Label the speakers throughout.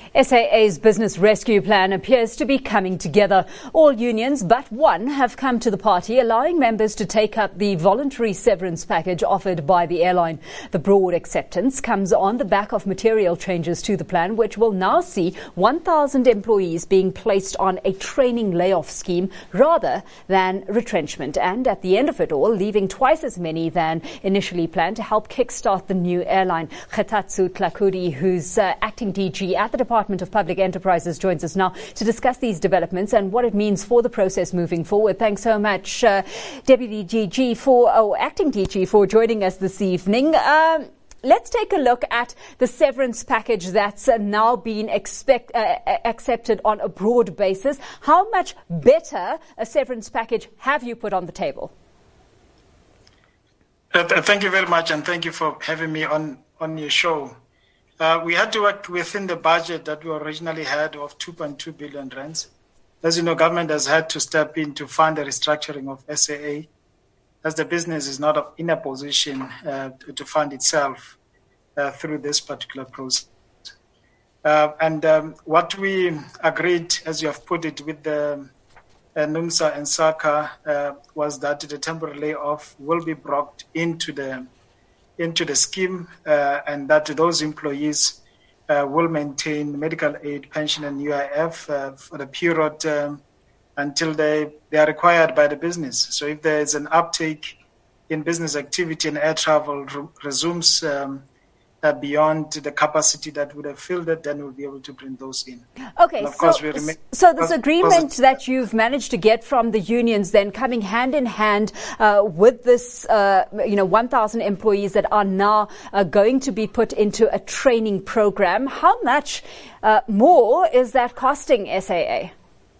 Speaker 1: SAA's business rescue plan appears to be coming together. All unions but one have come to the party, allowing members to take up the voluntary severance package offered by the airline. The broad acceptance comes on the back of material changes to the plan, which will now see 1,000 employees being placed on a training layoff scheme rather than retrenchment. And at the end of it all, leaving twice as many than initially planned to help kickstart the new airline. Khetatso Tlhakudi, who's acting DG at the Department of Public Enterprises, joins us now to discuss these developments and what it means for the process moving forward. Thanks so much, Deputy DG Acting DG, for joining us this evening. Let's take a look at the severance package that's now been accepted on a broad basis. How much better a severance package have you put on the table?
Speaker 2: Thank you very much, and thank you for having me on your show. We had to work within the budget that we originally had of 2.2 billion rands. As you know, government has had to step in to fund the restructuring of SAA, as the business is not in a position to fund itself through this particular process. What we agreed, as you have put it, with the NUMSA and SACA was that the temporary layoff will be brought into the scheme, and that those employees will maintain medical aid, pension, and UIF for the period until they are required by the business. So if there is an uptake in business activity and air travel resumes beyond the capacity that would have filled it, then we'll be able to bring those in.
Speaker 1: Okay, so this agreement that you've managed to get from the unions then coming hand in hand with this, 1,000 employees that are now going to be put into a training program, how much more is that costing SAA?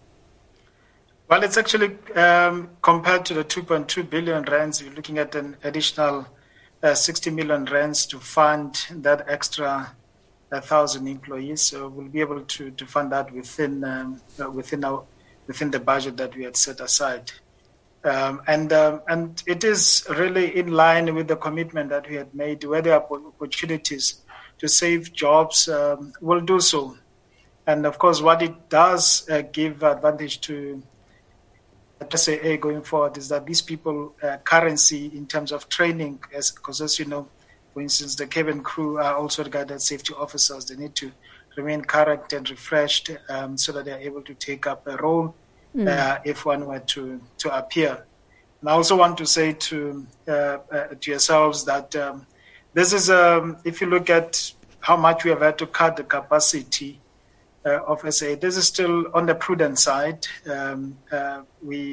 Speaker 2: Well, it's actually compared to the 2.2 billion rands, you're looking at an additional 60 million rands to fund that extra 1,000 employees. So we'll be able to fund that within the budget that we had set aside. And it is really in line with the commitment that we had made. Where there are opportunities to save jobs, we'll do so. And of course, what it does give advantage to SAA going forward is that these people currency in terms of training, because as you know, for instance, the cabin crew are also regarded as safety officers. They need to remain current and refreshed so that they are able to take up a role if one were to appear. And I also want to say to yourselves that this is, if you look at how much we have had to cut the capacity of SAA, this is still on the prudent side. The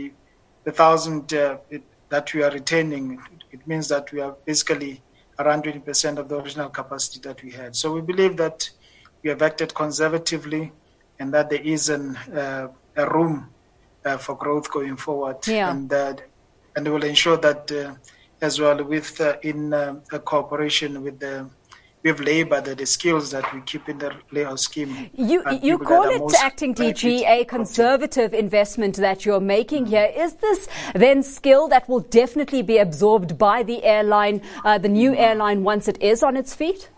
Speaker 2: 1,000 that we are retaining, it means that we are basically around 20% of the original capacity that we had. So we believe that we have acted conservatively and that there is a room for growth going forward. Yeah. And we will ensure that as well with in a cooperation with labour, the skills that we keep in the layout scheme.
Speaker 1: You call it, acting DG, a conservative investment that you're making here. Is this then skill that will definitely be absorbed by the airline, the new airline, once it is on its feet?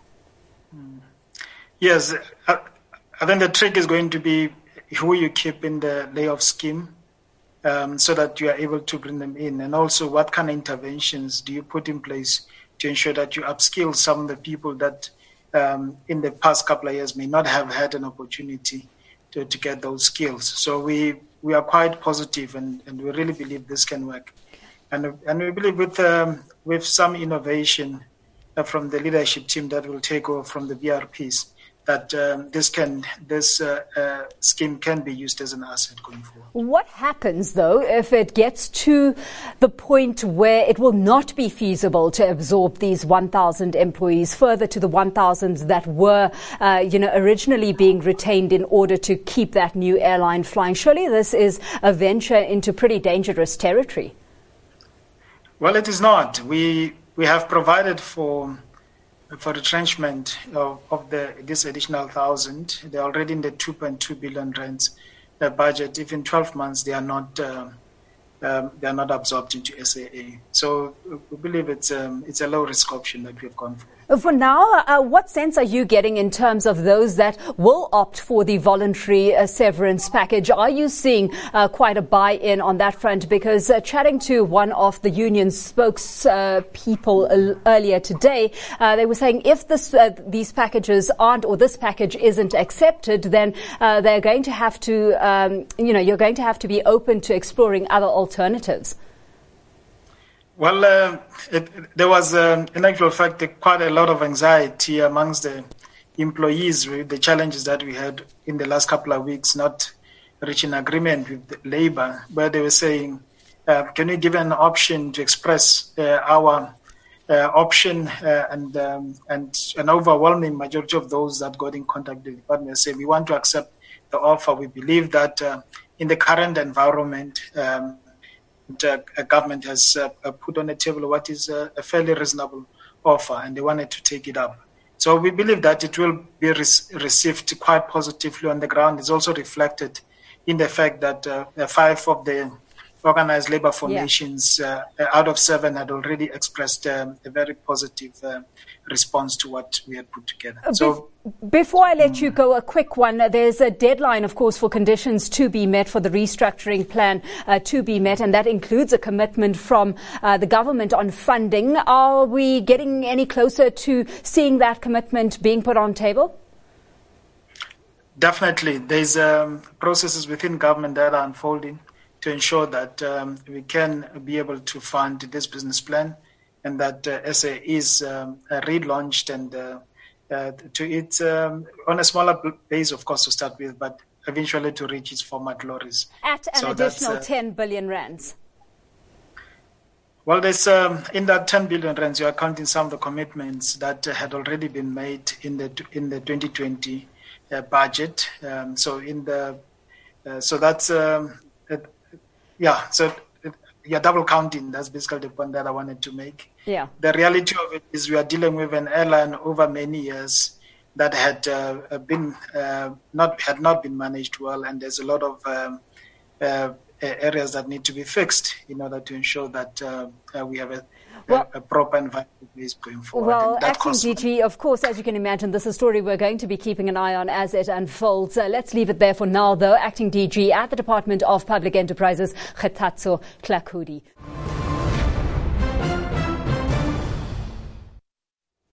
Speaker 2: Yes. I think the trick is going to be who you keep in the layoff scheme so that you are able to bring them in. And also what kind of interventions do you put in place to ensure that you upskill some of the people that in the past couple of years may not have had an opportunity to get those skills. So we are quite positive and we really believe this can work. And we believe with some innovation from the leadership team that will take over from the BRPs, that this scheme can be used as an asset going forward.
Speaker 1: What happens, though, if it gets to the point where it will not be feasible to absorb these 1,000 employees, further to the 1,000 that were, originally being retained in order to keep that new airline flying? Surely this is a venture into pretty dangerous territory.
Speaker 2: Well, it is not. We have provided for retrenchment of this additional 1,000. They're already in the 2.2 billion rands budget. If in 12 months they are not they are not absorbed into SAA. So we believe it's a low-risk option that we have gone for.
Speaker 1: For now, what sense are you getting in terms of those that will opt for the voluntary severance package? Are you seeing quite a buy-in on that front? Because chatting to one of the union's spokespeople earlier today, they were saying if these packages aren't, or this package isn't accepted, then they're going to have to, you're going to have to be open to exploring other alternatives.
Speaker 2: Well, there was, in actual fact, quite a lot of anxiety amongst the employees with the challenges that we had in the last couple of weeks, not reaching agreement with Labour, where they were saying, can we give an option to express our option? And an overwhelming majority of those that got in contact with the department say, we want to accept the offer. We believe that in the current environment, a government has put on the table what is a fairly reasonable offer, and they wanted to take it up. So we believe that it will be received quite positively on the ground. It's also reflected in the fact that 5 of the organized labor formations out of 7 had already expressed a very positive response to what we had put together. So,
Speaker 1: before I let you go, a quick one. There's a deadline, of course, for conditions to be met, for the restructuring plan to be met, and that includes a commitment from the government on funding. Are we getting any closer to seeing that commitment being put on table?
Speaker 2: Definitely. There's processes within government that are unfolding to ensure that we can be able to fund this business plan, and that SA is relaunched and to it on a smaller base, of course, to start with, but eventually to reach its former glories.
Speaker 1: At an additional 10 billion rands.
Speaker 2: Well, there's in that 10 billion rands, you are counting some of the commitments that had already been made in the 2020 budget. So that's you're double counting. That's basically the point that I wanted to make.
Speaker 1: Yeah.
Speaker 2: The reality of it is we are dealing with an airline over many years that had not been managed well, and there's a lot of areas that need to be fixed in order to ensure that we have a proper and viable base going forward.
Speaker 1: Well, Acting DG, of course, as you can imagine, this is a story we're going to be keeping an eye on as it unfolds. Let's leave it there for now, though. Acting DG at the Department of Public Enterprises, Kgethatso Tlhakudi.